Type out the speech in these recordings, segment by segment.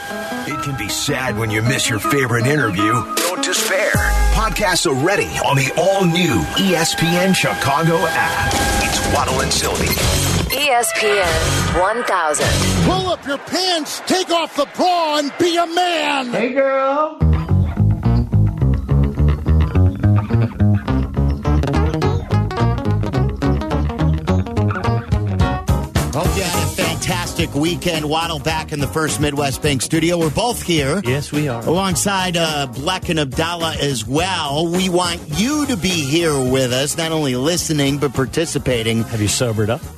It can be sad when you miss your favorite interview. Don't despair. Podcasts are ready on the all-new ESPN Chicago app. It's Waddle and Sylvie. ESPN 1000. Pull up your pants, take off the bra, and be a man. Hey, girl. Hope you had a fantastic weekend. Waddle back in the First Midwest Bank studio. We're both here. Yes, we are. Alongside Black and Abdallah as well. We want you to be here with us, not only listening, but participating. Have you sobered up?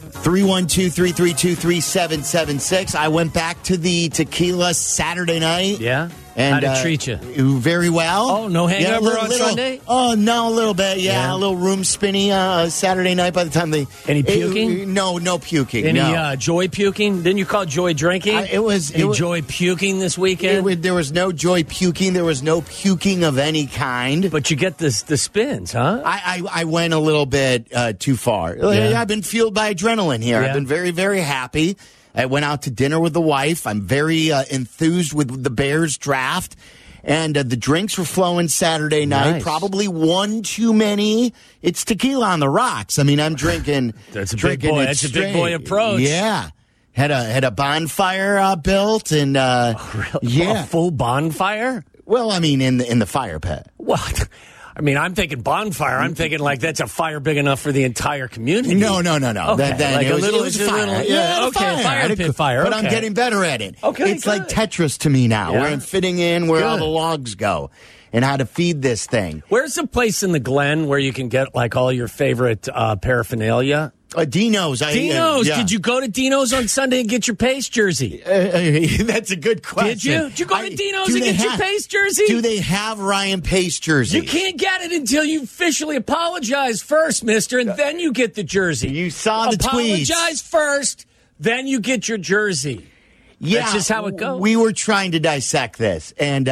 312-332-3776. I went back to the tequila Saturday night. Yeah? And, how'd it treat you? Very well. Oh, no hangover on Sunday? Oh, no, a little bit. Yeah, a little room spinny Saturday night by the time they... Any puking? No puking. Any joy puking? Didn't you call joy drinking? Any joy puking this weekend? There was no joy puking. There was no puking of any kind. But you get the spins, huh? I went a little bit too far. Yeah. I've been fueled by adrenaline here. Yeah. I've been very, very happy. I went out to dinner with the wife. I'm very enthused with the Bears draft. And the drinks were flowing Saturday night. Nice. Probably one too many. It's tequila on the rocks. I mean, I'm drinking. That's a big boy. That's a big boy approach. Yeah. Had a bonfire built and Really? yeah, A full bonfire? Well, I mean, in the fire pit. What? I mean, I'm thinking bonfire. I'm thinking like that's a fire big enough for the entire community. No. Okay, like it was a fire. fire pit fire. But I'm okay. getting better at it. Okay, it's good. like Tetris to me now, Yeah. where I'm fitting in where all Good. the logs go and how to feed this thing. Where's the place in the Glen where you can get like all your favorite paraphernalia? Dino's. Dino's. Yeah. Did you go to Dino's on Sunday and get your Pace jersey? That's a good question. Did you? Did you go to Dino's and get your Pace jersey? Do they have Ryan Pace jersey? You can't get it until you officially apologize first, mister, and then you get the jersey. You saw the tweets. Apologize first, then you get your jersey. Yeah, That's just how it goes. We were trying to dissect this, and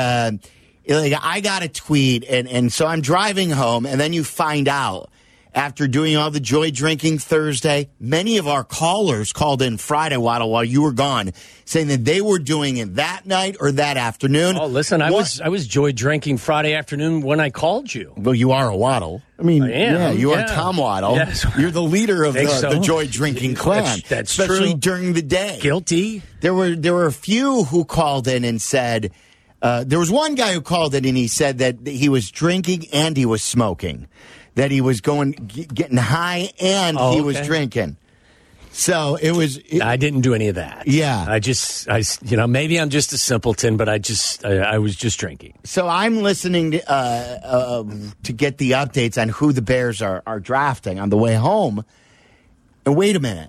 I got a tweet, and so I'm driving home, and then you find out after doing all the joy drinking Thursday, many of our callers called in Friday, Waddle, while you were gone, saying that they were doing it that night or that afternoon. Oh, listen, I was joy drinking Friday afternoon when I called you. Well, you are a Waddle. I mean, I am, yeah, you are yeah. Tom Waddle. Yes. You're the leader of the joy drinking clan. That's especially true. during the day. Guilty. There were a few who called in and said, there was one guy who called in and he said that he was drinking and he was smoking, that he was getting high and he was drinking. So it was. I didn't do any of that. Yeah. I maybe I'm just a simpleton, but I was just drinking. So I'm listening to get the updates on who the Bears are drafting on the way home. And wait a minute.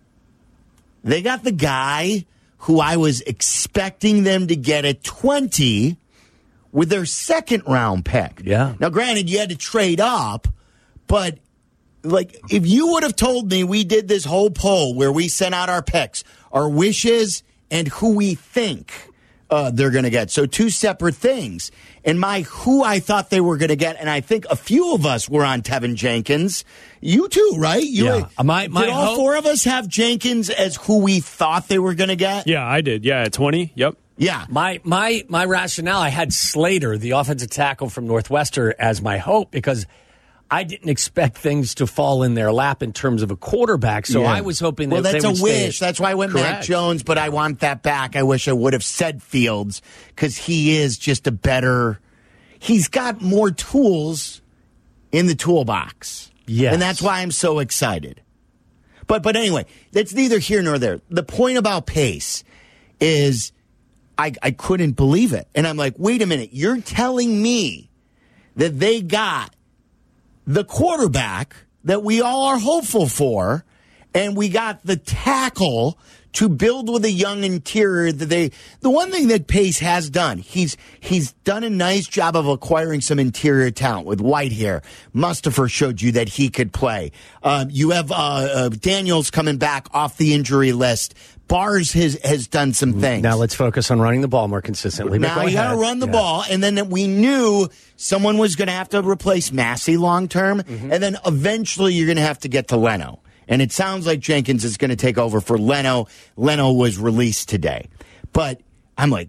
They got the guy who I was expecting them to get at 20 with their second round pick. Yeah. Now, granted, you had to trade up, but like if you would have told me we did this whole poll where we sent out our picks, our wishes, and who we think they're going to get. So two separate things. And who I thought they were going to get, and I think a few of us were on Tevin Jenkins. You too, right? Yeah. Did all four of us have Jenkins as who we thought they were going to get? Yeah, I did. Yeah, at 20. Yep. Yeah. My rationale, I had Slater, the offensive tackle from Northwestern, as my hope because I didn't expect things to fall in their lap in terms of a quarterback. So I was hoping that that's they would a stay. wish. That's why I went Mac Jones, but I want that back. I wish I would have said Fields because he is just he's got more tools in the toolbox. Yes. And that's why I'm so excited. But anyway, that's neither here nor there. The point about Pace is I couldn't believe it. And I'm like, wait a minute. You're telling me that they got the quarterback that we all are hopeful for, and we got the tackle to build with a young interior the one thing that Pace has done, he's done a nice job of acquiring some interior talent with Whitehair. Mustipher showed you that he could play. You have Daniels coming back off the injury list. Bars has done some things. Now let's focus on running the ball more consistently. Now you got to run the ball, and then we knew someone was going to have to replace Massey long term, and then eventually you're going to have to get to Leno. And it sounds like Jenkins is going to take over for Leno. Leno was released today. But I'm like,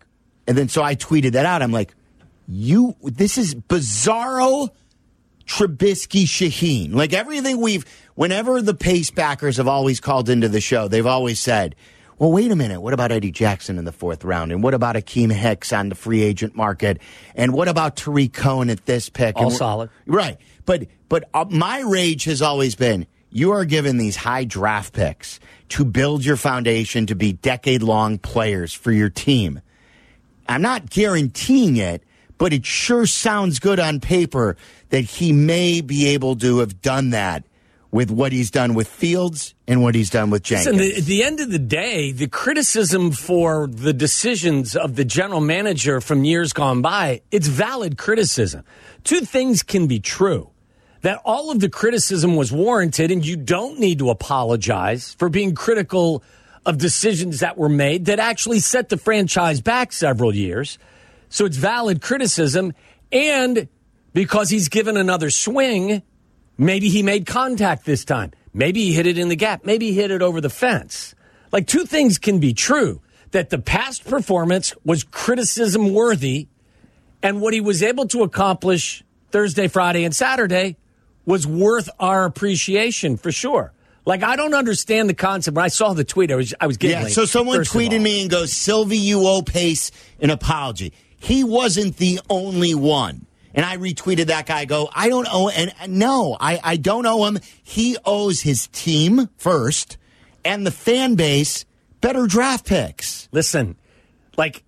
And then so I tweeted that out. I'm like, this is bizarro Trubisky Shaheen. Like everything whenever the Pace backers have always called into the show, they've always said, well, wait a minute. What about Eddie Jackson in the 4th round? And what about Akeem Hicks on the free agent market? And what about Tariq Cohen at this pick? All solid. Right. But my rage has always been, you are given these high draft picks to build your foundation to be decade-long players for your team. I'm not guaranteeing it, but it sure sounds good on paper that he may be able to have done that with what he's done with Fields and what he's done with Jenkins. Listen, at the end of the day, the criticism for the decisions of the general manager from years gone by, it's valid criticism. Two things can be true. That all of the criticism was warranted, and you don't need to apologize for being critical of decisions that were made that actually set the franchise back several years. So it's valid criticism, and because he's given another swing, maybe he made contact this time. Maybe he hit it in the gap. Maybe he hit it over the fence. Like, two things can be true. That the past performance was criticism worthy, and what he was able to accomplish Thursday, Friday, and Saturday was worth our appreciation for sure. Like, I don't understand the concept. When I saw the tweet, I was giggling. Yeah, so someone tweeted me and goes, Sylvie, you owe Pace an apology. He wasn't the only one. And I retweeted that guy, go, I don't owe, and no, I don't owe him. He owes his team first and the fan base better draft picks. Listen, like,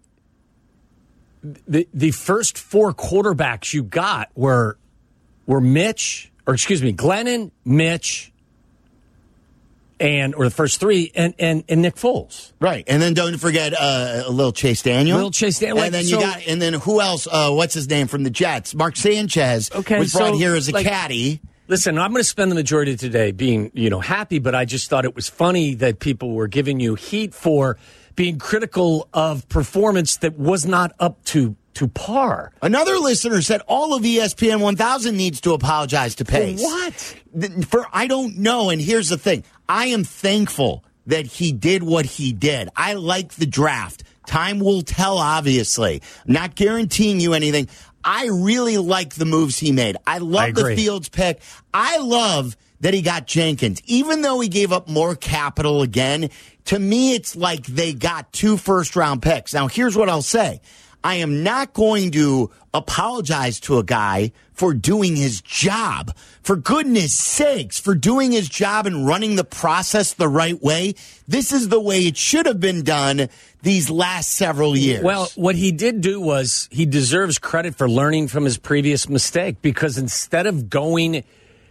the first 4 quarterbacks you got were Glennon, Mitch, or the first 3, and Nick Foles. Right. And then don't forget a little Chase Daniel. And then and then who else? What's his name from the Jets? Mark Sanchez was brought here as a caddy. Listen, I'm going to spend the majority of today being, happy, but I just thought it was funny that people were giving you heat for being critical of performance that was not up to par. Another listener said all of ESPN 1000 needs to apologize to Pace. For what? I don't know. And here's the thing. I am thankful that he did what he did. I like the draft. Time will tell, obviously. I'm not guaranteeing you anything. I really like the moves he made. I love the Fields pick. I love that he got Jenkins. Even though he gave up more capital again, to me it's like they got 2 first-round picks. Now, here's what I'll say. I am not going to apologize to a guy for doing his job. For goodness sakes, for doing his job and running the process the right way. This is the way it should have been done these last several years. Well, what he did do was he deserves credit for learning from his previous mistake, because instead of going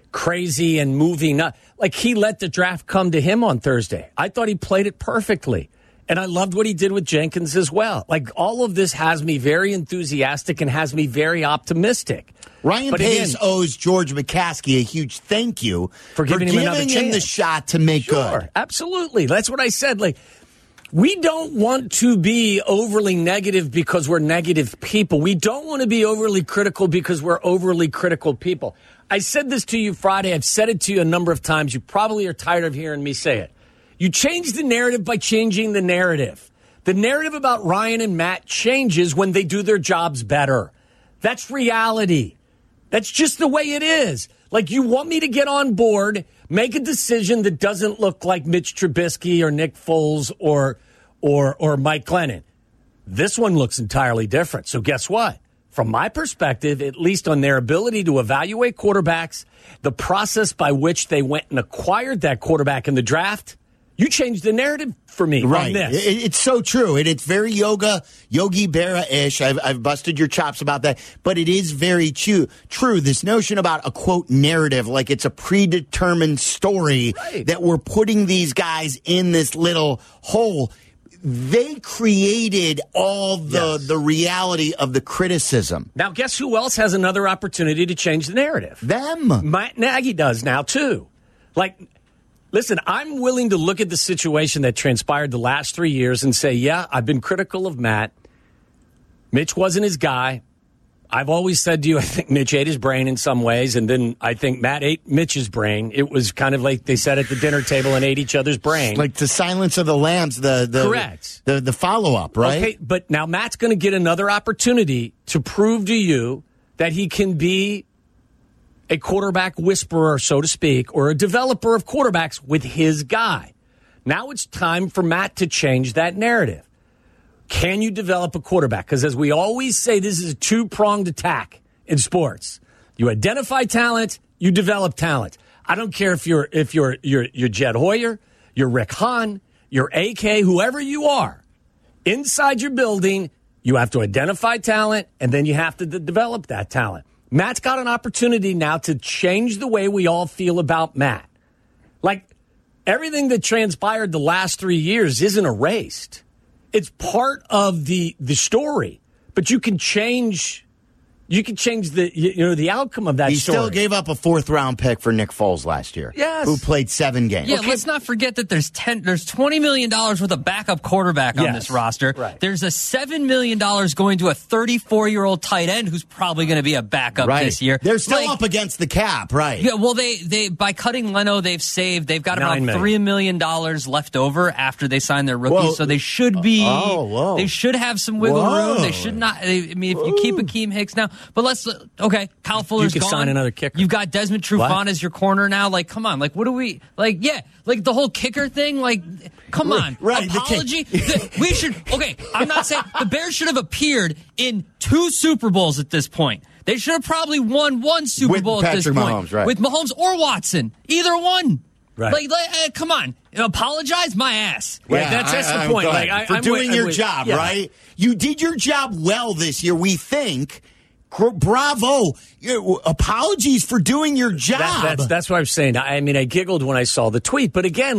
crazy and moving up, like, he let the draft come to him on Thursday. I thought he played it perfectly. And I loved what he did with Jenkins as well. Like, all of this has me very enthusiastic and has me very optimistic. Ryan Pace owes George McCaskey a huge thank you for giving him the shot to make good. Absolutely. That's what I said. Like, we don't want to be overly negative because we're negative people. We don't want to be overly critical because we're overly critical people. I said this to you Friday. I've said it to you a number of times. You probably are tired of hearing me say it. You change the narrative by changing the narrative. The narrative about Ryan and Matt changes when they do their jobs better. That's reality. That's just the way it is. Like, you want me to get on board, make a decision that doesn't look like Mitch Trubisky or Nick Foles or Mike Glennon. This one looks entirely different. So guess what? From my perspective, at least on their ability to evaluate quarterbacks, the process by which they went and acquired that quarterback in the draft, you changed the narrative for me on this. It's so true. And it's very Yogi Berra-ish. I've busted your chops about that. But it is very true. This notion about a, quote, narrative, like it's a predetermined story that we're putting these guys in this little hole. They created all the reality of the criticism. Now, guess who else has another opportunity to change the narrative? Them. Matt Nagy does now, too. Like, listen, I'm willing to look at the situation that transpired the last 3 years and say, yeah, I've been critical of Matt. Mitch wasn't his guy. I've always said to you, I think Mitch ate his brain in some ways, and then I think Matt ate Mitch's brain. It was kind of like they sat at the dinner table and ate each other's brain. Like the Silence of the Lambs, Correct. The follow-up, right? Okay, but now Matt's going to get another opportunity to prove to you that he can be a quarterback whisperer, so to speak, or a developer of quarterbacks with his guy. Now it's time for Matt to change that narrative. Can you develop a quarterback? Because as we always say, this is a two-pronged attack in sports. You identify talent, you develop talent. I don't care if you're Jed Hoyer, you're Rick Hahn, you're AK, whoever you are. Inside your building, you have to identify talent, and then you have to develop that talent. Matt's got an opportunity now to change the way we all feel about Matt. Like, everything that transpired the last 3 years isn't erased. It's part of the story, but you can change the outcome of that He story. still gave up a 4th-round pick for Nick Foles last year. Yes. Who played 7 games. Yeah, let's not forget that there's $20 million worth of backup quarterback on this roster. Right. There's a $7 million going to a 34-year-old tight end who's probably going to be a backup this year. They're still up against the cap, right? Yeah, well, they by cutting Leno, they've got about $9 million. $3 million left over after they sign their rookie, so they should be. They should have some wiggle room. They should not. I mean, if you keep Akeem Hicks now, but let's Kyle Fuller's you gone. could sign another kicker. You've got Desmond Trufant as your corner now. Like, come on. Like, what do we like? Yeah, like the whole kicker thing. Like, come on. Right. Apology. We should. Okay, I'm not saying the Bears should have appeared in 2 Super Bowls at this point. They should have probably won 1 Super Bowl at this point. Mahomes, right. With Mahomes or Watson. Either one. Right. Like come on. Apologize my ass. Right, that's the point. For doing your job, right? You did your job well this year, we think. Bravo. Apologies for doing your job. That's what I'm saying. I mean, I giggled when I saw the tweet. But again,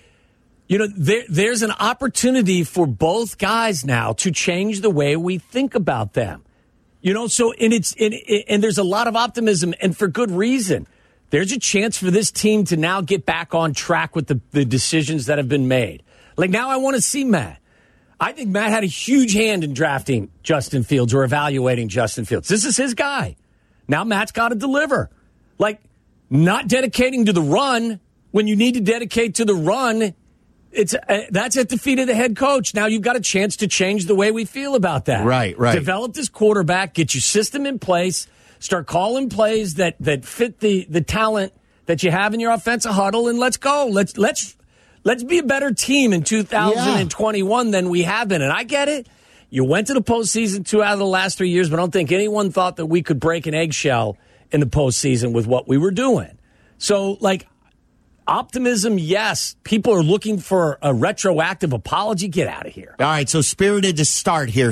there's an opportunity for both guys now to change the way we think about them. So and there's a lot of optimism, and for good reason. There's a chance for this team to now get back on track with the decisions that have been made. Like, now I want to see Matt. I think Matt had a huge hand in drafting Justin Fields or evaluating Justin Fields. This is his guy. Now Matt's got to deliver. Like, not dedicating to the run when you need to dedicate to the run, that's at the feet of the head coach. Now you've got a chance to change the way we feel about that. Right. Develop this quarterback, get your system in place, start calling plays that fit the talent that you have in your offensive huddle, and let's go. Let's be a better team in 2021 than we have been. And I get it. You went to the postseason 2 out of the last 3 years, but I don't think anyone thought that we could break an eggshell in the postseason with what we were doing. So, optimism, yes. People are looking for a retroactive apology. Get out of here. All right, so spirited to start here.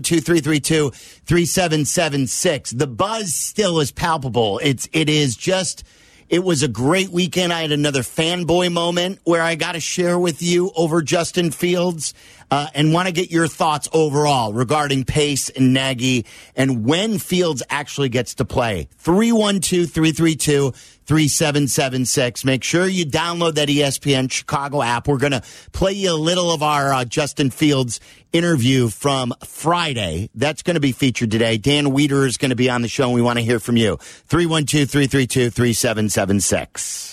312-332-3776. The buzz still is palpable. It was a great weekend. I had another fanboy moment where I got to share with you over Justin Fields and want to get your thoughts overall regarding Pace and Nagy and when Fields actually gets to play. 312-332-3776. Make sure you download that ESPN Chicago app. We're going to play you a little of our Justin Fields interview from Friday. That's going to be featured today. Dan Wiederer is going to be on the show, and we want to hear from you. 312-332-3776.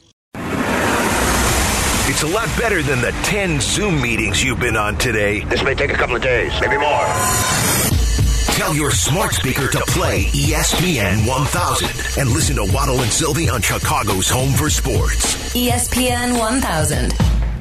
It's a lot better than the 10 Zoom meetings you've been on today. This may take a couple of days, maybe more. Tell your smart speaker to play ESPN 1000 and listen to Waddle and Sylvie on Chicago's Home for Sports. ESPN 1000.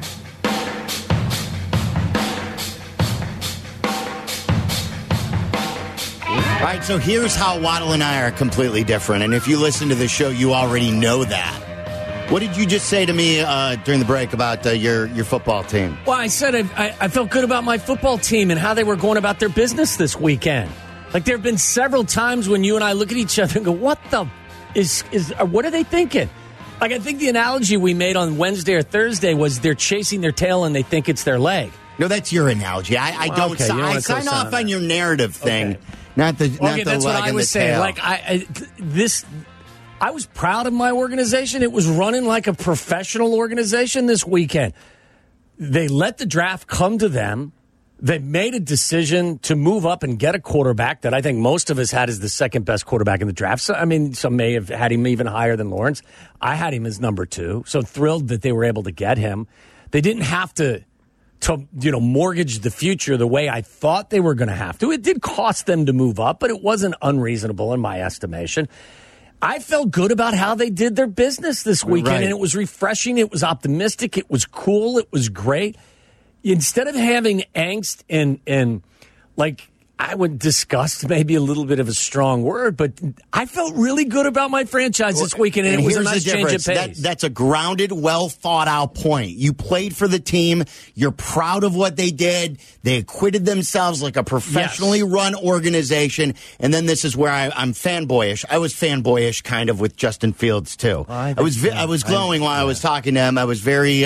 All right, so here's how Waddle and I are completely different. And if you listen to the show, you already know that. What did you just say to me during the break about your football team? Well, I said I felt good about my football team and how they were going about their business this weekend. Like, there have been several times when you and I look at each other and go, what are they thinking? Like, I think the analogy we made on Wednesday or Thursday was they're chasing their tail and they think it's their leg. No, that's your analogy. I don't. Okay, I sign off on your narrative thing, not the Okay, not the that's leg what I and was the saying. tail. Like, I was proud of my organization. It was running like a professional organization this weekend. They let the draft come to them. They made a decision to move up and get a quarterback that I think most of us had as the second best quarterback in the draft. So, I mean, some may have had him even higher than Lawrence. I had him as number 2. So thrilled that they were able to get him. They didn't have to mortgage the future the way I thought they were going to have to. It did cost them to move up, but it wasn't unreasonable in my estimation. I felt good about how they did their business this weekend, and it was refreshing. It was optimistic. It was cool. It was great. Instead of having angst and like, I would disgust maybe a little bit of a strong word, but I felt really good about my franchise this weekend, and it was a nice change of pace. That's a grounded, well thought out point. You played for the team. You're proud of what they did. They acquitted themselves like a professionally run organization. And then this is where I'm fanboyish. I was fanboyish kind of with Justin Fields too. I was glowing while I was talking to him. I was very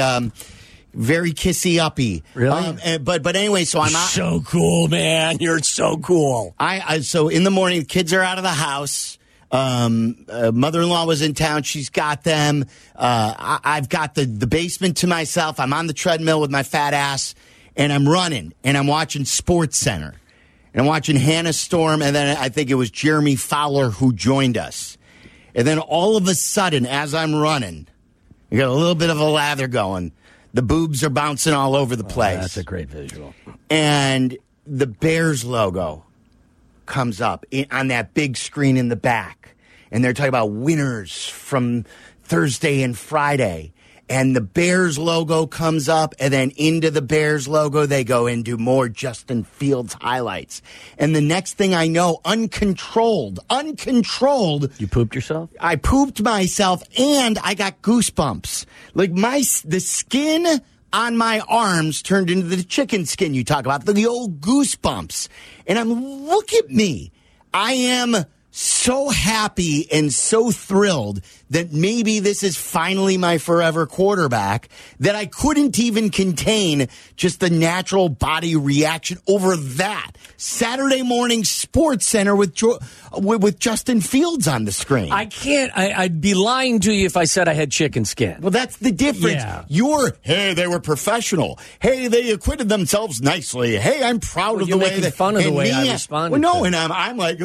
kissy-uppy. Really? But anyway, so I'm out. So cool, man. You're so cool. So in the morning, the kids are out of the house. Mother-in-law was in town. She's got them. I've got the basement to myself. I'm on the treadmill with my fat ass, and I'm running, and I'm watching Sports Center. And I'm watching Hannah Storm, and then I think it was Jeremy Fowler who joined us. And then all of a sudden, as I'm running, you got a little bit of a lather going. The boobs are bouncing all over the place. That's a great visual. And the Bears logo comes up on that big screen in the back. And they're talking about winners from Thursday and Friday. And the Bears logo comes up, and then into the Bears logo, they go into more Justin Fields highlights. And the next thing I know, uncontrolled. You pooped yourself? I pooped myself, and I got goosebumps. Like the skin on my arms turned into the chicken skin you talk about, the old goosebumps. And look at me. I am so happy and so thrilled that maybe this is finally my forever quarterback that I couldn't even contain just the natural body reaction over that. Saturday morning Sports Center with Justin Fields on the screen. I can't. I'd be lying to you if I said I had chicken skin. Well, that's the difference. Yeah. Hey, they were professional. Hey, they acquitted themselves nicely. Hey, I'm proud of the way that. Fun of the way I responded. Well, no, and I'm like,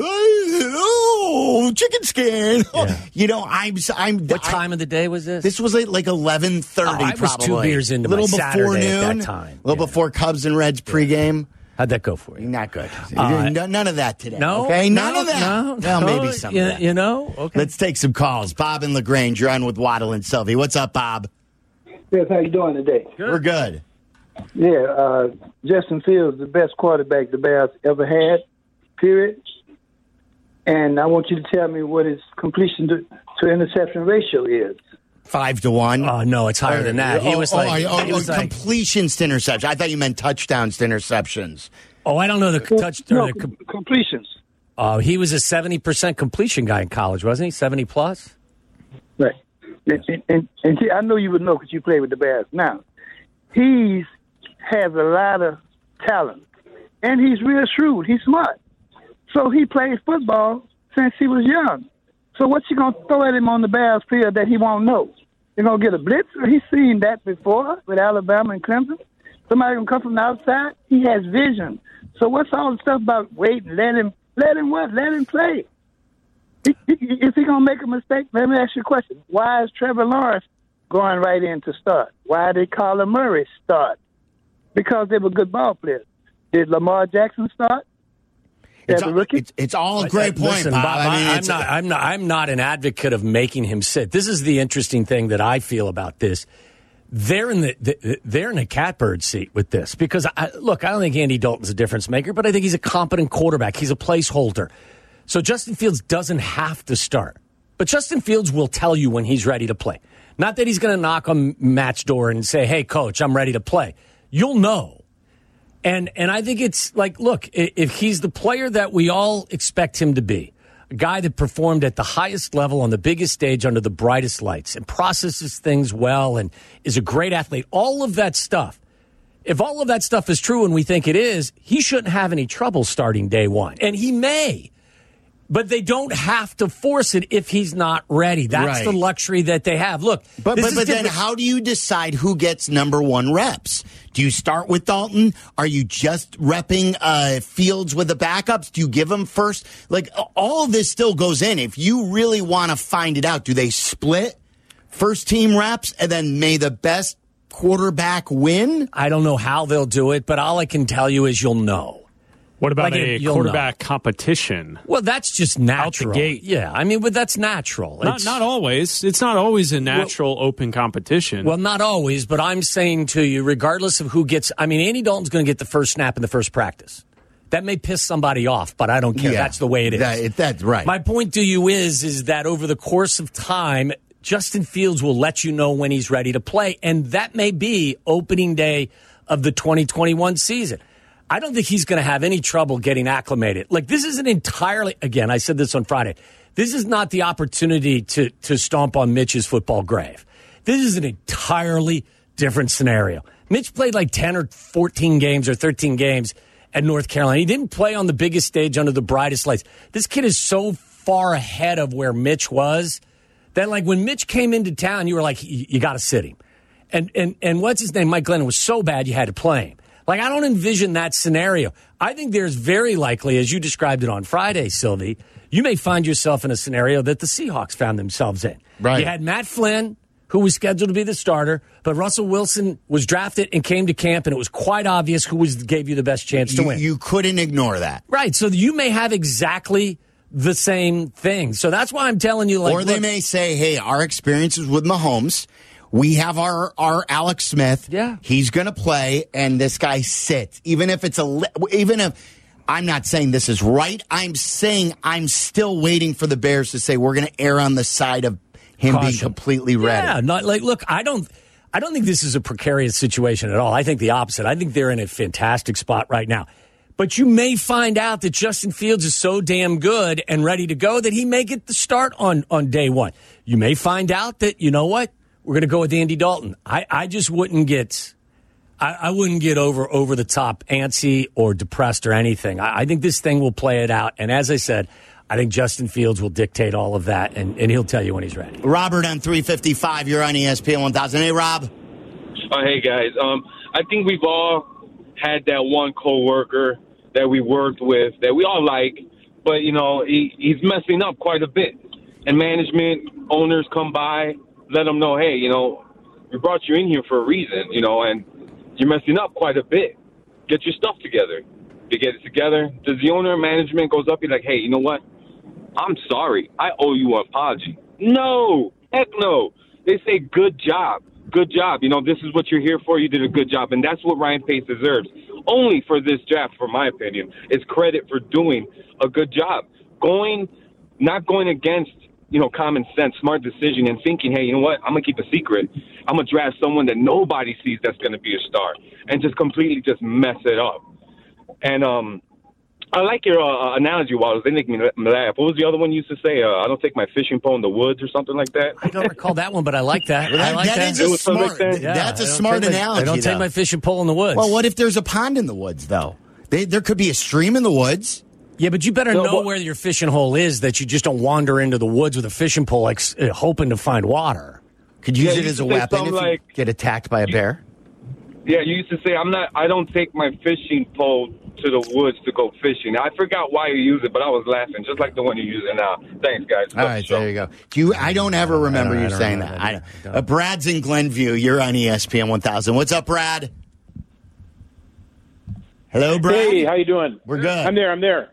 oh, chicken skin. Yeah. What time of the day was this? This was like 11:30. I was 2 beers into my Saturday at that time. A little before Cubs and Reds pregame. How'd that go for you? Not good. None of that today. No, okay, none of that. No, well, maybe some. of that. Okay. Let's take some calls. Bob in LaGrange, you're on with Waddle and Sylvie. What's up, Bob? Yes, how you doing today? Good. We're good. Yeah, Justin Fields, the best quarterback the Bears ever had. Period. And I want you to tell me what his completion to interception ratio is. 5-1. Oh, no, it's higher than that. He was completions to interceptions. I thought you meant touchdowns to interceptions. Oh, I don't know the completions. He was a 70% completion guy in college, wasn't he? 70 plus? Right. And I know you would know because you played with the Bears. Now, he has a lot of talent, and he's real shrewd. He's smart. So he played football since he was young. So what you going to throw at him on the Bears field that he won't know? You're going to get a blitz? He's seen that before with Alabama and Clemson. Somebody going to come from the outside? He has vision. So what's all the stuff about waiting? Let him play. Is he going to make a mistake? Let me ask you a question. Why is Trevor Lawrence going right in to start? Why did Kyler Murray because they were good ball players. Did Lamar Jackson start? It's all a great point, listen, Bob. I'm not an advocate of making him sit. This is the interesting thing that I feel about this. They're in a catbird seat with this because I don't think Andy Dalton's a difference maker, but I think he's a competent quarterback. He's a placeholder. So Justin Fields doesn't have to start, but Justin Fields will tell you when he's ready to play. Not that he's going to knock on Matt's door and say, "Hey, coach, I'm ready to play." You'll know. And I think it's like, look, if he's the player that we all expect him to be, a guy that performed at the highest level on the biggest stage under the brightest lights and processes things well and is a great athlete, all of that stuff, if all of that stuff is true and we think it is, he shouldn't have any trouble starting day one. And he may. But they don't have to force it if he's not ready. That's the luxury that they have. Look, but then how do you decide who gets number one reps? Do you start with Dalton? Are you just repping Fields with the backups? Do you give them first? Like, all of this still goes in. If you really want to find it out, do they split first team reps and then may the best quarterback win? I don't know how they'll do it, but all I can tell you is you'll know. What about a quarterback competition? Well, that's just natural. Out the gate. Yeah, I mean, but that's natural. Not always. It's not always a natural open competition. Well, not always, but I'm saying to you, regardless of who gets, I mean, Andy Dalton's going to get the first snap in the first practice. That may piss somebody off, but I don't care. That's the way it is. That's right. My point to you is that over the course of time, Justin Fields will let you know when he's ready to play, and that may be opening day of the 2021 season. I don't think he's going to have any trouble getting acclimated. Like, this isn't entirely, again, I said this on Friday, this is not the opportunity to stomp on Mitch's football grave. This is an entirely different scenario. Mitch played like 10 or 14 games or 13 games at North Carolina. He didn't play on the biggest stage under the brightest lights. This kid is so far ahead of where Mitch was that, like, when Mitch came into town, you were like, you got to sit him. And what's his name? Mike Glennon was so bad you had to play him. Like, I don't envision that scenario. I think there's very likely, as you described it on Friday, Sylvie, you may find yourself in a scenario that the Seahawks found themselves in. Right. You had Matt Flynn, who was scheduled to be the starter, but Russell Wilson was drafted and came to camp, and it was quite obvious who gave you the best chance to win. You couldn't ignore that. Right. So you may have exactly the same thing. So that's why I'm telling you, like, or they may say, hey, our experiences with Mahomes, we have our Alex Smith. Yeah. He's going to play, and this guy sits. Even if I'm not saying this is right, I'm saying I'm still waiting for the Bears to say we're going to err on the side of him being completely ready. Yeah, not like, look, I don't think this is a precarious situation at all. I think the opposite. I think they're in a fantastic spot right now. But you may find out that Justin Fields is so damn good and ready to go that he may get the start on day one. You may find out that, you know what, we're going to go with Andy Dalton. I just wouldn't get I wouldn't get over the top antsy or depressed or anything. I think this thing will play it out. And as I said, I think Justin Fields will dictate all of that, and he'll tell you when he's ready. Robert on 355, you're on ESPN 1000. Hey, Rob. Hey, guys. I think we've all had that one coworker that we worked with that we all like, but, you know, he's messing up quite a bit. And management, owners come by, let them know, hey, you know, we brought you in here for a reason, you know, and you're messing up quite a bit. Get your stuff together. You get it together. Does the owner or management goes up and be like, hey, you know what? I'm sorry. I owe you an apology. No. Heck no. They say, good job. Good job. You know, this is what you're here for. You did a good job. And that's what Ryan Pace deserves. Only for this draft, for my opinion, is credit for doing a good job. Not going against, you know, common sense, smart decision, and thinking, hey, you know what? I'm going to keep a secret. I'm going to draft someone that nobody sees that's going to be a star, and just completely just mess it up. And I like your analogy, Wallace. They make me laugh. What was the other one you used to say? I don't take my fishing pole in the woods or something like that. I don't recall that one, but I like that. I like that. That's a smart analogy. I don't take my fishing pole in the woods. Well, what if there's a pond in the woods, though? There could be a stream in the woods. Yeah, but you better know where your fishing hole is, that you just don't wander into the woods with a fishing pole like, hoping to find water. Could use it as a weapon if you get attacked by a bear. Yeah, you used to say, I don't take my fishing pole to the woods to go fishing. I forgot why you use it, but I was laughing, just like the one you use it now. Thanks, guys. All right, there you go. I don't ever remember you saying that. Brad's in Glenview. You're on ESPN 1000. What's up, Brad? Hello, Brad. Hey, how you doing? We're good. I'm there.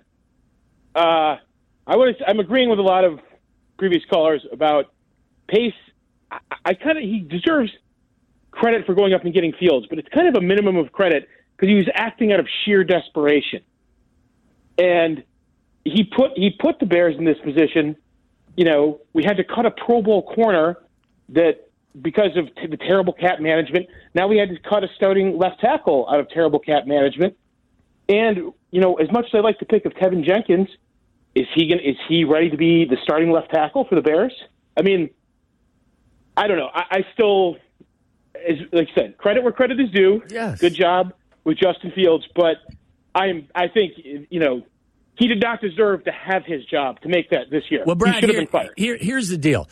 I'm agreeing with a lot of previous callers about Pace. He deserves credit for going up and getting Fields, but it's kind of a minimum of credit because he was acting out of sheer desperation. And he put the Bears in this position. You know, we had to cut a Pro Bowl corner that because of the terrible cap management. Now we had to cut a starting left tackle out of terrible cap management. And, you know, as much as I like the pick of Tevin Jenkins, is he ready to be the starting left tackle for the Bears? I mean, I don't know. I still, like I said, credit where credit is due. Yes. Good job with Justin Fields, but I think, you know, he did not deserve to have his job to make that this year. Well, Brad, he should have been fired. Here's the deal.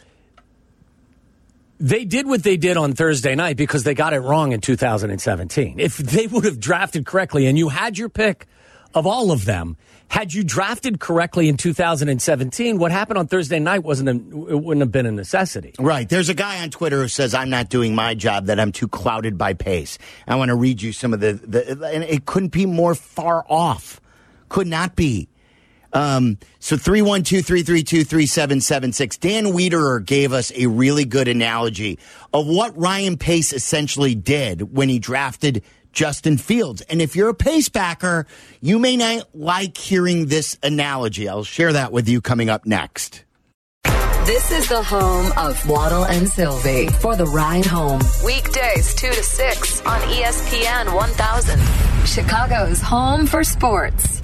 They did what they did on Thursday night because they got it wrong in 2017. If they would have drafted correctly, and you had your pick of all of them, had you drafted correctly in 2017, what happened on Thursday night wouldn't have been a necessity. Right. There's a guy on Twitter who says, I'm not doing my job, that I'm too clouded by pace. I want to read you some of and it couldn't be more far off. Could not be. So 312-332-3776. Dan Wiederer gave us a really good analogy of what Ryan Pace essentially did when he drafted Justin Fields. And if you're a Pace backer, you may not like hearing this analogy. I'll share that with you coming up next. This is the home of Waddle and Sylvie for the ride home. Weekdays 2 to 6 on ESPN 1000. Chicago's home for sports.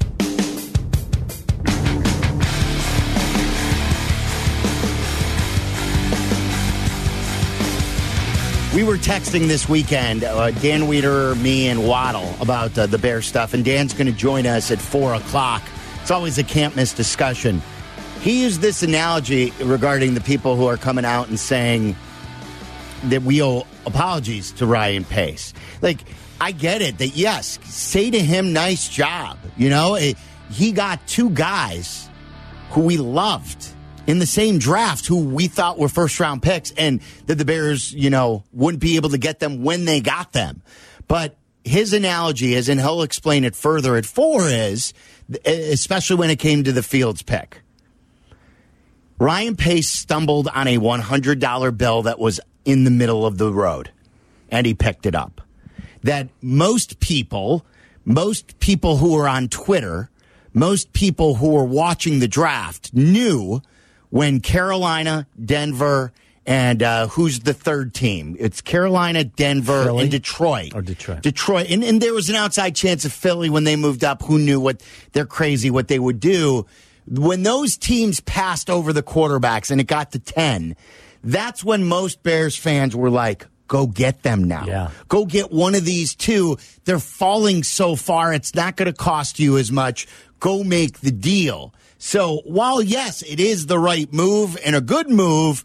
We were texting this weekend, Dan Wiederer, me, and Waddle about the Bear stuff, and Dan's going to join us at 4 o'clock. It's always a can't-miss discussion. He used this analogy regarding the people who are coming out and saying that we owe apologies to Ryan Pace. Like, I get it that, yes, say to him, nice job. You know, he got two guys who we loved in the same draft who we thought were first-round picks, and that the Bears, wouldn't be able to get them when they got them. But his analogy is, and he'll explain it further at 4, is, especially when it came to the Fields pick, Ryan Pace stumbled on a $100 bill that was in the middle of the road, and he picked it up. That most people who were on Twitter, most people who were watching the draft knew when Carolina, Denver, and who's the third team? It's Carolina, Denver, Philly? and Detroit. Or Detroit. Detroit. And there was an outside chance of Philly when they moved up. Who knew what they would do? When those teams passed over the quarterbacks and it got to 10, that's when most Bears fans were like, go get them now. Yeah. Go get one of these two. They're falling so far, it's not going to cost you as much. Go make the deal. So while, yes, it is the right move and a good move,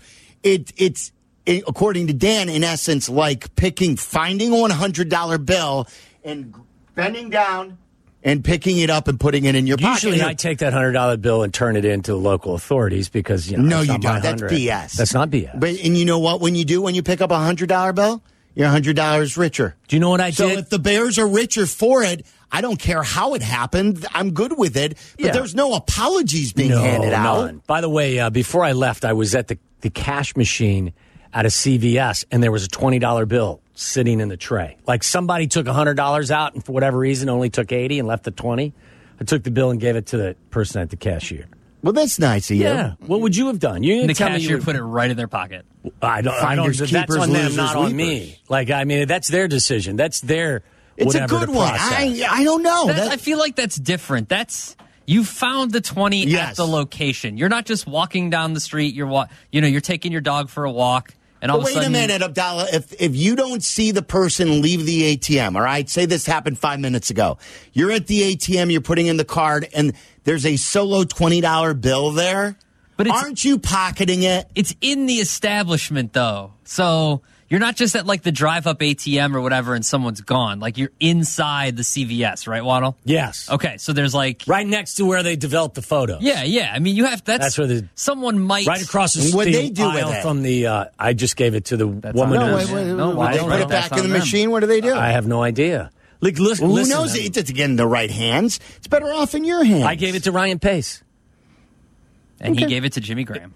it's according to Dan, in essence, like finding a $100 bill and bending down and picking it up and putting it in your pocket. Usually I take that $100 bill and turn it into local authorities because, no, you don't. That's BS. That's not BS. And you know what? When you pick up a $100 bill, you're $100 richer. Do you know what I So did? if the Bears are richer for it, I don't care how it happened. I'm good with it. But there's no apologies being handed out. None. By the way, before I left, I was at the cash machine at a CVS, and there was a $20 bill sitting in the tray. Like somebody took $100 out and for whatever reason only took 80 and left the 20. I took the bill and gave it to the person at the cashier. Well, that's nice of you. Yeah. What would you have done? You didn't The tell me cashier put it right in their pocket. I don't. Finders, That's keepers, on them, losers, not on weepers. me. That's their decision. That's their. It's a whatever good the one. process. I don't know. I feel like that's different. You found the 20 at the location. You're not just walking down the street. You're taking your dog for a walk, and all of a sudden. Wait a minute, Abdallah. If you don't see the person leave the ATM, all right, say this happened 5 minutes ago. You're at the ATM, you're putting in the card, and there's a solo $20 bill there. But aren't you pocketing it? It's in the establishment, though. So you're not just at like the drive-up ATM or whatever and someone's gone. Like you're inside the CVS, right, Waddle? Yes. Okay, so there's like... Right next to where they developed the photo. Yeah. I mean, you have... That's where someone might... Right across the What they do aisle with it? from the... I just gave it to the woman. They put it back in the machine? What do they do? I have no idea. Like, who knows? It's again in the right hands. It's better off in your hands. I gave it to Ryan Pace. And he gave it to Jimmy Graham.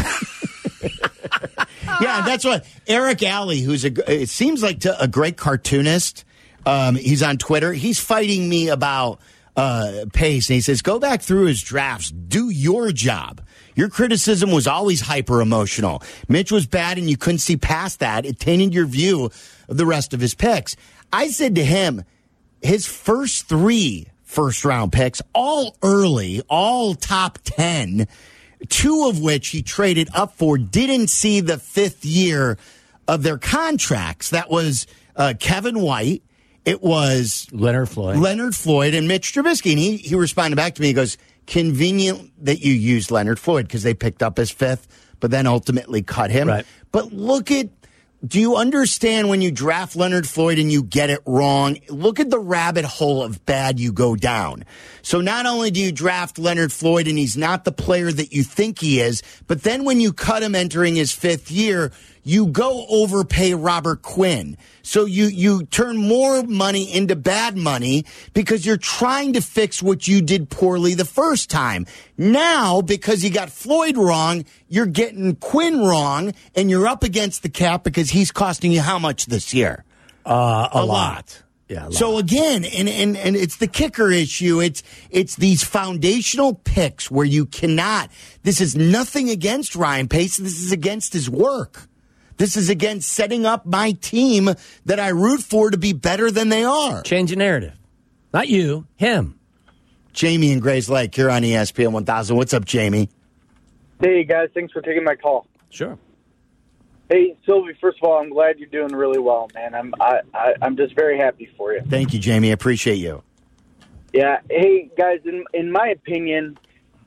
Yeah, that's what Eric Alley, it seems like a great cartoonist. He's on Twitter. He's fighting me about Pace, and he says, go back through his drafts. Do your job. Your criticism was always hyper emotional. Mitch was bad, and you couldn't see past that. It tainted your view of the rest of his picks. I said to him, his first 3 first-round picks, all early, all top 10, 2 of which he traded up for, didn't see the 5th year of their contracts. That was Kevin White it was Leonard Floyd and Mitch Trubisky. And he responded back to me. He goes, convenient that you used Leonard Floyd because they picked up his fifth, but then ultimately cut him. Right. But do you understand when you draft Leonard Floyd and you get it wrong? Look at the rabbit hole of bad you go down. So not only do you draft Leonard Floyd and he's not the player that you think he is, but then when you cut him entering his fifth year, you go overpay Robert Quinn. So you turn more money into bad money because you're trying to fix what you did poorly the first time. Now, because you got Floyd wrong, you're getting Quinn wrong, and you're up against the cap because he's costing you how much this year? A lot. Yeah. So again, and it's the kicker issue. It's these foundational picks where you cannot. This is nothing against Ryan Pace. This is against his work. This is against setting up my team that I root for to be better than they are. Change the narrative. Not you, him. Jamie in Grays Lake, you're on ESPN 1000. What's up, Jamie? Hey, guys. Thanks for taking my call. Sure. Hey, Sylvie, first of all, I'm glad you're doing really well, man. I'm just very happy for you. Thank you, Jamie. I appreciate you. Yeah. Hey, guys, in my opinion,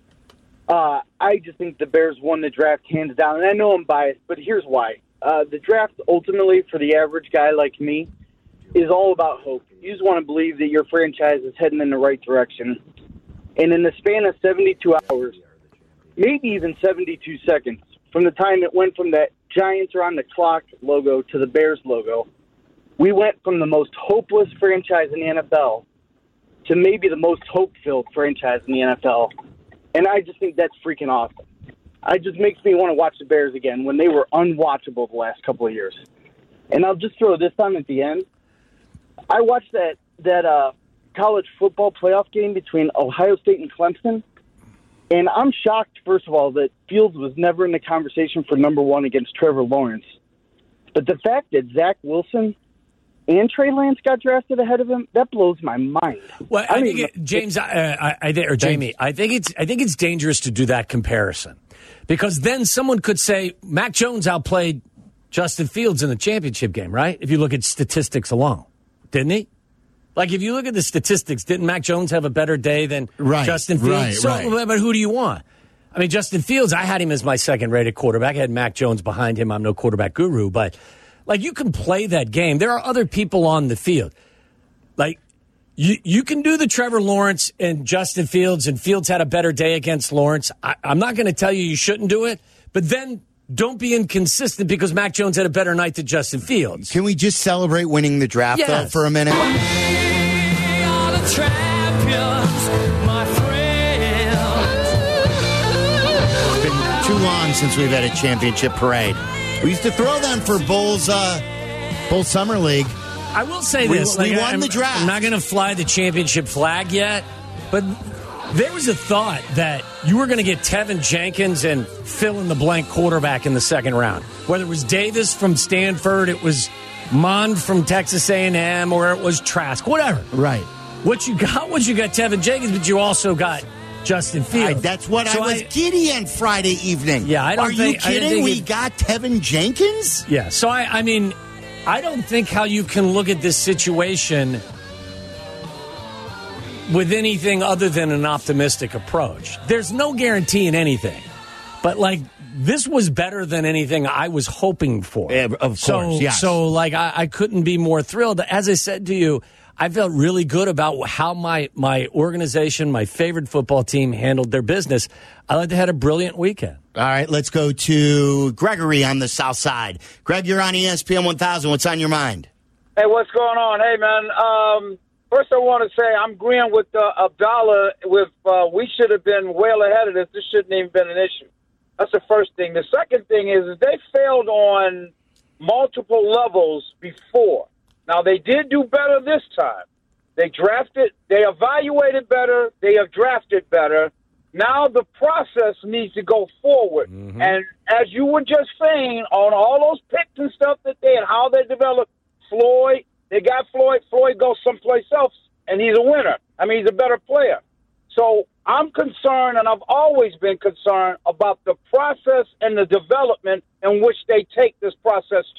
I just think the Bears won the draft hands down. And I know I'm biased, but here's why. The draft, ultimately, for the average guy like me, is all about hope. You just want to believe that your franchise is heading in the right direction. And in the span of 72 hours, maybe even 72 seconds, from the time it went from that Giants are on the clock logo to the Bears logo, we went from the most hopeless franchise in the NFL to maybe the most hope-filled franchise in the NFL. And I just think that's freaking awesome. It just makes me want to watch the Bears again when they were unwatchable the last couple of years. And I'll just throw this on at the end. I watched that college football playoff game between Ohio State and Clemson, and I'm shocked, first of all, that Fields was never in the conversation for number one against Trevor Lawrence. But the fact that Zach Wilson and Trey Lance got drafted ahead of him, that blows my mind. Well, I think Jamie, I think it's dangerous to do that comparison, because then someone could say Mac Jones outplayed Justin Fields in the championship game, right? If you look at statistics alone, didn't he? Like, if you look at the statistics, didn't Mac Jones have a better day than Justin Fields? Right. But who do you want? I mean, Justin Fields, I had him as my second-rated quarterback. I had Mac Jones behind him. I'm no quarterback guru, but like, you can play that game. There are other people on the field. Like, you can do the Trevor Lawrence and Justin Fields, and Fields had a better day against Lawrence. I'm not going to tell you shouldn't do it, but then don't be inconsistent because Mac Jones had a better night than Justin Fields. Can we just celebrate winning the draft, though, for a minute? We are the champions, my friend. It's been too long since we've had a championship parade. We used to throw them for Bulls Summer League. I will say this. We won the draft. I'm not going to fly the championship flag yet, but there was a thought that you were going to get Tevin Jenkins and fill-in-the-blank quarterback in the second round. Whether it was Davis from Stanford, it was Mond from Texas A&M, or it was Trask, whatever. Right. What you got Tevin Jenkins, but you also got Justin Fields. That's what I was giddy on Friday evening. Yeah, Are you kidding? We got Tevin Jenkins? Yeah, so I mean, I don't think how you can look at this situation with anything other than an optimistic approach. There's no guarantee in anything. But, like, this was better than anything I was hoping for. Yeah, of course, yes. So, like, I couldn't be more thrilled. As I said to you, I felt really good about how my organization, my favorite football team, handled their business. I thought they had a brilliant weekend. All right, let's go to Gregory on the south side. Greg, you're on ESPN 1000. What's on your mind? Hey, what's going on? Hey, man, first I want to say I'm agreeing with Abdallah we should have been well ahead of this. This shouldn't even been an issue. That's the first thing. The second thing is they failed on multiple levels before. Now, they did do better this time. They evaluated better, they have drafted better. Now the process needs to go forward. Mm-hmm. And as you were just saying, on all those picks and stuff that they had, how they developed Floyd, they got Floyd goes someplace else, and he's a winner. I mean, he's a better player. So I'm concerned, and I've always been concerned about the process and the development in which they take this process to.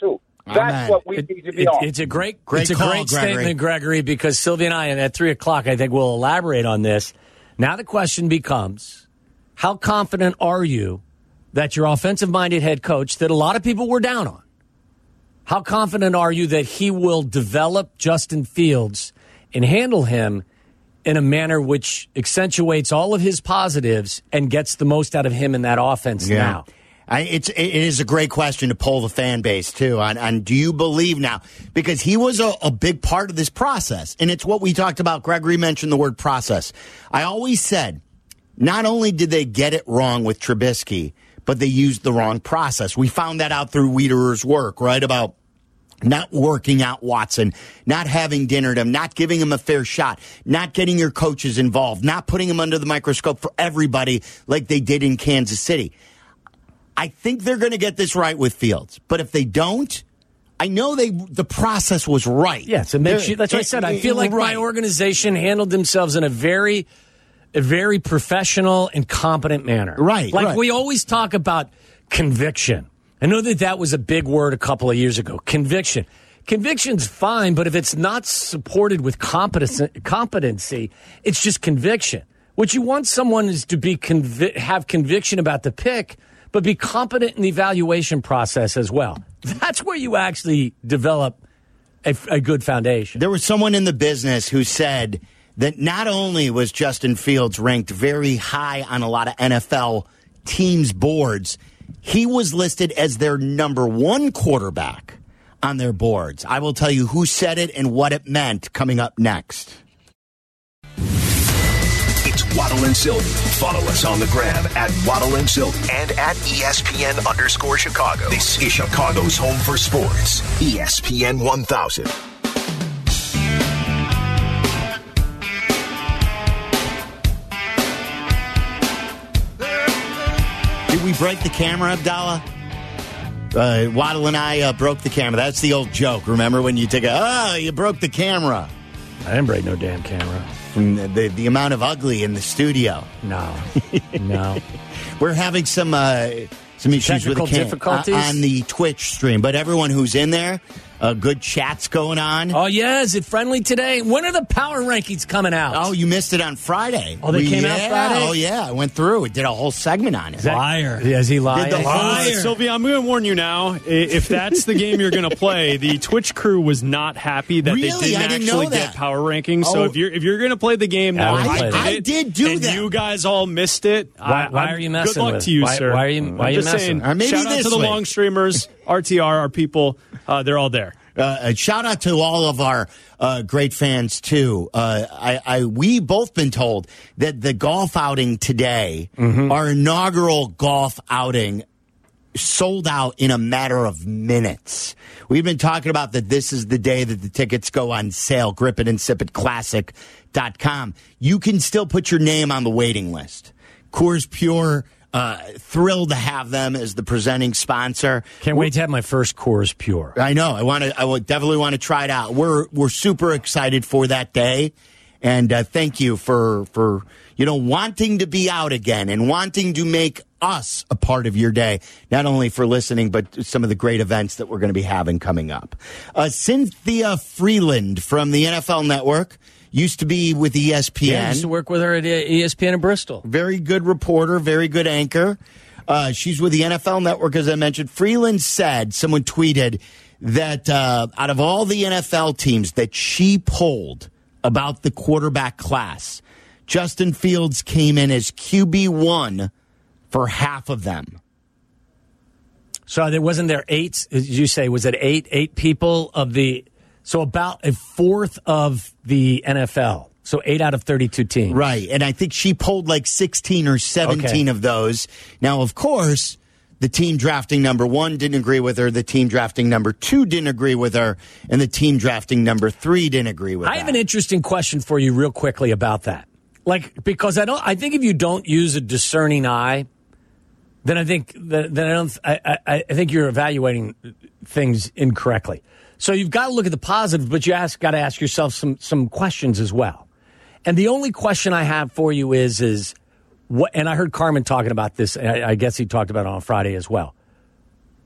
That's what we need to be on. It's a great call, statement, Gregory, because Sylvia and I, at 3 o'clock, I think we'll elaborate on this. Now the question becomes, how confident are you that your offensive-minded head coach that a lot of people were down on, how confident are you that he will develop Justin Fields and handle him in a manner which accentuates all of his positives and gets the most out of him in that offense now? It is a great question to poll the fan base, too, on do you believe now? Because he was a big part of this process, and it's what we talked about. Gregory mentioned the word process. I always said, not only did they get it wrong with Trubisky, but they used the wrong process. We found that out through Wiederer's work, right, about not working out Watson, not having dinner to him, not giving him a fair shot, not getting your coaches involved, not putting him under the microscope for everybody like they did in Kansas City. I think they're going to get this right with Fields. But if they don't, I know the process was right. Yes, that's what I said. I feel like my organization handled themselves in a very professional and competent manner. Right. Like we always talk about conviction. I know that was a big word a couple of years ago. Conviction. Conviction's fine, but if it's not supported with competency, it's just conviction. What you want someone is to be have conviction about the pick, but be competent in the evaluation process as well. That's where you actually develop a good foundation. There was someone in the business who said that not only was Justin Fields ranked very high on a lot of NFL teams' boards, he was listed as their number one quarterback on their boards. I will tell you who said it and what it meant coming up next. It's Waddle and Sylvie. Follow us on the gram at Waddle and Sylvie and at ESPN_Chicago. This is Chicago's home for sports. ESPN 1000. Did we break the camera, Abdallah? Waddle and I broke the camera. That's the old joke. Remember when you you broke the camera? I didn't break no damn camera. From the amount of ugly in the studio. No. We're having some issues with the difficulties on the Twitch stream, but everyone who's in there, good chats going on. Oh, yeah. Is it friendly today? When are the power rankings coming out? Oh, you missed it on Friday. Oh, they came out Friday? Oh, yeah. I went through. It did a whole segment on it. Liar. Yeah, is he lying? Sylvia, I'm going to warn you now. If that's the game you're going to play, the Twitch crew was not happy that they didn't actually get power rankings. So if you're going to play the game, I did do that. And you guys all missed it. Why are you messing Good luck with to you, why, sir. Why are you messing? Shout out to the long streamers, RTR, our people. They're all there. Shout out to all of our great fans too. We both been told that the golf outing today, our inaugural golf outing, sold out in a matter of minutes. We've been talking about that this is the day that the tickets go on sale. GripItAndSipItClassic.com. You can still put your name on the waiting list. Coors Pure. Thrilled to have them as the presenting sponsor. Can't wait to have my first Coors Pure. I know. I would definitely want to try it out. We're super excited for that day, and thank you for wanting to be out again and wanting to make us a part of your day. Not only for listening, but some of the great events that we're going to be having coming up. Cynthia Freeland from the NFL Network. Used to be with ESPN. Yeah, I used to work with her at ESPN in Bristol. Very good reporter, very good anchor. She's with the NFL Network, as I mentioned. Freeland said, someone tweeted, that out of all the NFL teams that she polled about the quarterback class, Justin Fields came in as QB1 for half of them. So wasn't there 8? Did you say, was it 8? 8 people of the... So about a fourth of the NFL. So 8 out of 32 teams. Right. And I think she polled like 16 or 17 of those. Now, of course, the team drafting number 1 didn't agree with her. The team drafting number 2 didn't agree with her. And the team drafting number 3 didn't agree with her. I have an interesting question for you real quickly about that. Because I think if you don't use a discerning eye, then I think I think you're evaluating things incorrectly. So you've got to look at the positives, but you got to ask yourself some questions as well. And the only question I have for you is what? And I heard Carmen talking about this. I guess he talked about it on Friday as well.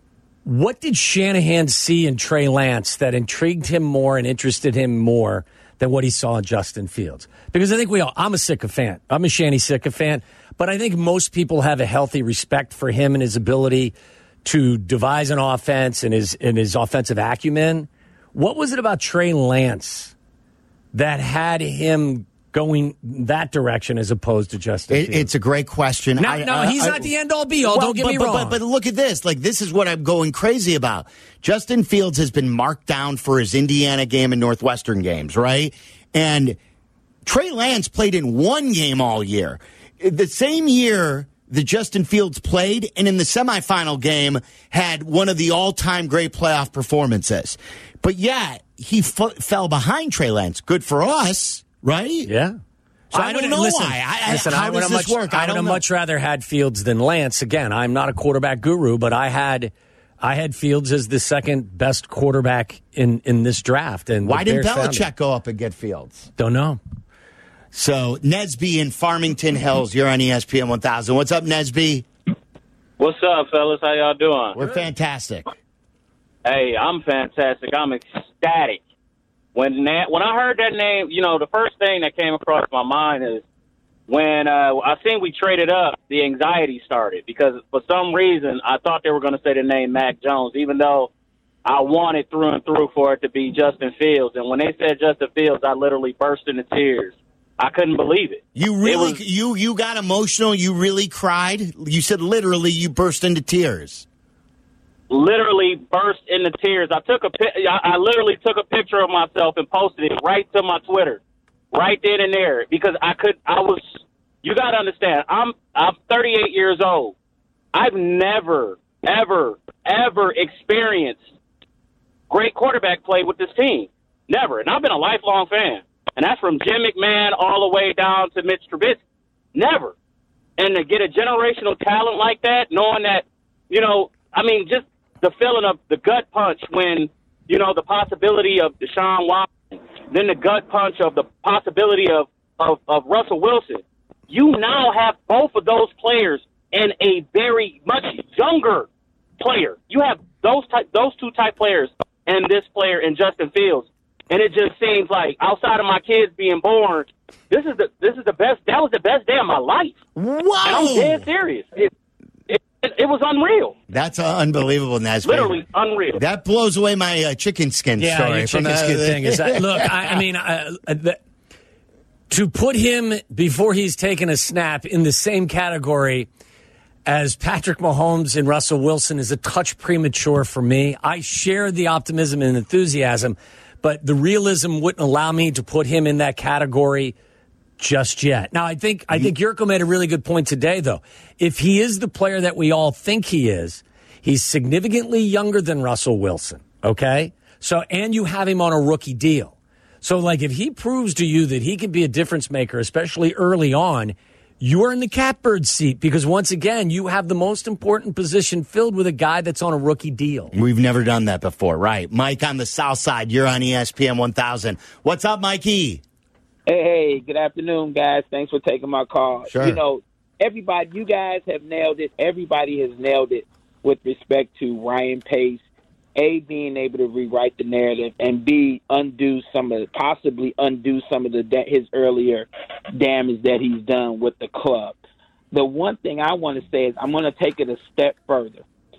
What did Shanahan see in Trey Lance that intrigued him more and interested him more than what he saw in Justin Fields? Because I think I'm a sycophant. I'm a Shanny sycophant. But I think most people have a healthy respect for him and his ability to devise an offense and his offensive acumen. What was it about Trey Lance that had him going that direction as opposed to Justin Fields? It's a great question. No, he's not the end-all be-all. Don't get me wrong. But look at this. Like, this is what I'm going crazy about. Justin Fields has been marked down for his Indiana game and Northwestern games, right? And Trey Lance played in one game all year. The same year that Justin Fields played, and in the semifinal game had one of the all-time great playoff performances. But yeah, he fell behind Trey Lance. Good for us. Right? Yeah. So I don't know why. How does this work? I would have much rather had Fields than Lance. Again, I'm not a quarterback guru, but I had Fields as the second best quarterback in this draft. And why didn't Belichick go up and get Fields? Don't know. So Nesby in Farmington Hills, you're on ESPN 1000. What's up, Nesby? What's up, fellas? How y'all doing? We're fantastic. Hey, I'm fantastic. I'm ecstatic. When I heard that name, the first thing that came across my mind is when I seen we traded up, the anxiety started because for some reason I thought they were going to say the name Mac Jones, even though I wanted through and through for it to be Justin Fields. And when they said Justin Fields, I literally burst into tears. I couldn't believe it. You really, you got emotional. You really cried. You said literally you burst into tears. Literally burst into tears. I literally took a picture of myself and posted it right to my Twitter, right then and there, because you got to understand, I'm 38 years old. I've never, ever, ever experienced great quarterback play with this team. Never. And I've been a lifelong fan. And that's from Jim McMahon all the way down to Mitch Trubisky. Never. And to get a generational talent like that, knowing that, just the feeling of the gut punch when, the possibility of Deshaun Watson, then the gut punch of the possibility of Russell Wilson. You now have both of those players and a very much younger player. You have those two type players and this player in Justin Fields. And it just seems like outside of my kids being born, this is the best. That was the best day of my life. Whoa! And I'm dead serious. It was unreal. That's unbelievable, Nesby. Literally unreal. That blows away my chicken skin story. Your chicken skin thing is that. Look, to put him before he's taken a snap in the same category as Patrick Mahomes and Russell Wilson is a touch premature for me. I share the optimism and enthusiasm, but the realism wouldn't allow me to put him in that category just yet. Now, I think Yurko made a really good point today, though. If he is the player that we all think he is, he's significantly younger than Russell Wilson, okay? So, and you have him on a rookie deal. So, if he proves to you that he can be a difference maker, especially early on, you're in the catbird seat because, once again, you have the most important position filled with a guy that's on a rookie deal. We've never done that before, right? Mike on the south side, you're on ESPN 1000. What's up, Mikey? Hey, good afternoon, guys. Thanks for taking my call. Sure. Everybody, you guys have nailed it. Everybody has nailed it with respect to Ryan Pace, A, being able to rewrite the narrative, and B, possibly undo some of his earlier damage that he's done with the club. The one thing I want to say is I'm going to take it a step further.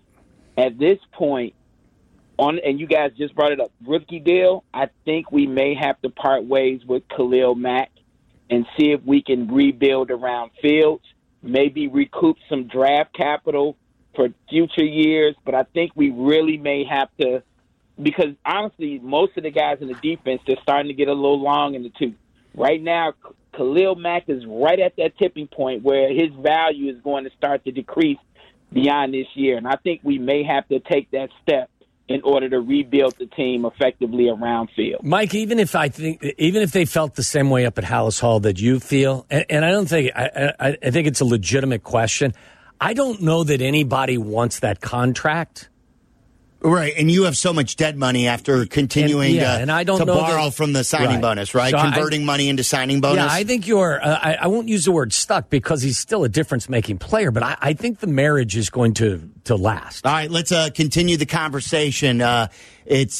At this point, and you guys just brought it up, rookie deal, I think we may have to part ways with Khalil Mack and see if we can rebuild around Fields, maybe recoup some draft capital for future years. But I think we really may have to, because honestly, most of the guys in the defense, they're starting to get a little long in the tooth. Right now, Khalil Mack is right at that tipping point where his value is going to start to decrease beyond this year. And I think we may have to take that step in order to rebuild the team effectively around Field. Mike, even if they felt the same way up at Hallis Hall that you feel, and I don't think I think it's a legitimate question. I don't know that anybody wants that contract. Right, and you have so much dead money after continuing to borrow from the signing bonus, right? So converting money into signing bonus. Yeah, I think you're, I won't use the word stuck because he's still a difference-making player, but I think the marriage is going to to last. All right, let's continue the conversation. It's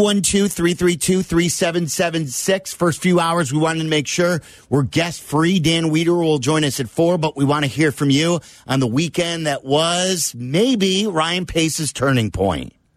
312-332-3776. First few hours, we wanted to make sure we're guest-free. Dan Wiederer will join us at 4, but we want to hear from you on the weekend that was maybe Ryan Pace's turning point.